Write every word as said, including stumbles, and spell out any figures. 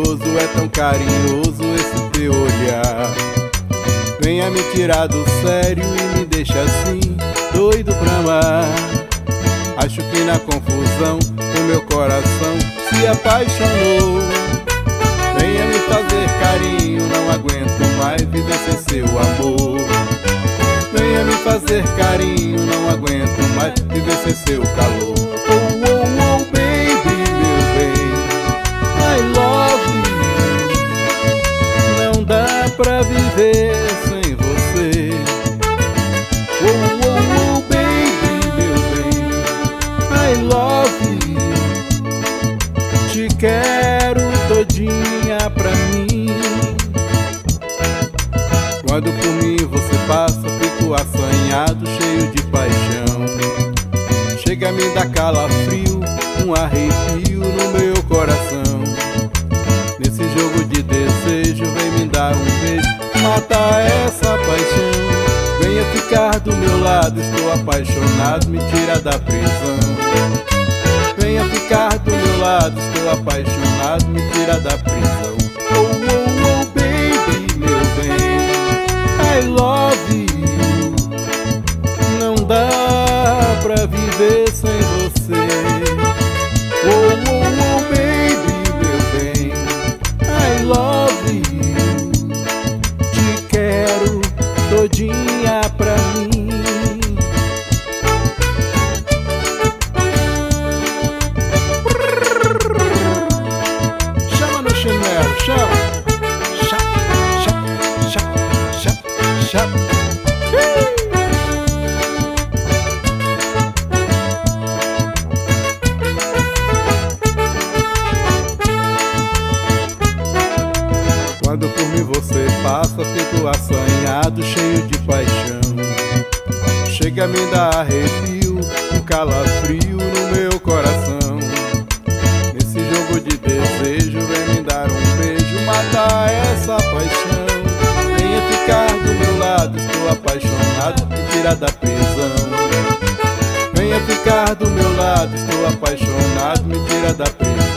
mentiroso, é tão carinhoso esse teu olhar. Venha me tirar do sério e me deixa assim, doido pra amar. Acho que na confusão o meu coração se apaixonou. Venha me fazer carinho, não aguento mais viver sem seu amor. Venha me fazer carinho, não aguento mais viver sem seu calor. Oh, oh, oh, baby, meu bem, I love you. Não dá pra viver sem você. Oh, oh, oh, baby, meu bem, I love you. Te quero todinha pra mim. Quando por mim você passa, fico assanhado, cheio de paixão. Chega a me dar calafrio, um arrepio no meu coração. Nesse jogo de desejo, vem me dar um beijo, mata essa paixão. Venha ficar do meu lado, estou apaixonado, me tira da prisão. Venha ficar do meu lado, estou apaixonado, me tira da prisão. Oh, oh, oh, baby, meu bem, I love you. Não dá pra viver sem você. Oh, oh, oh, baby, meu bem, I love you. Te quero todinha pra mim. Chama no chinelo, chama. Quando por mim você passa, fico assanhado, cheio de paixão. Chega a me dar arrepio, um calafrio no meu coração. Nesse jogo de desejo, vem me dar um beijo, matar essa paixão. Venha ficar do meu lado, estou apaixonado, me tira da prisão. Venha ficar do meu lado, estou apaixonado, me tira da prisão.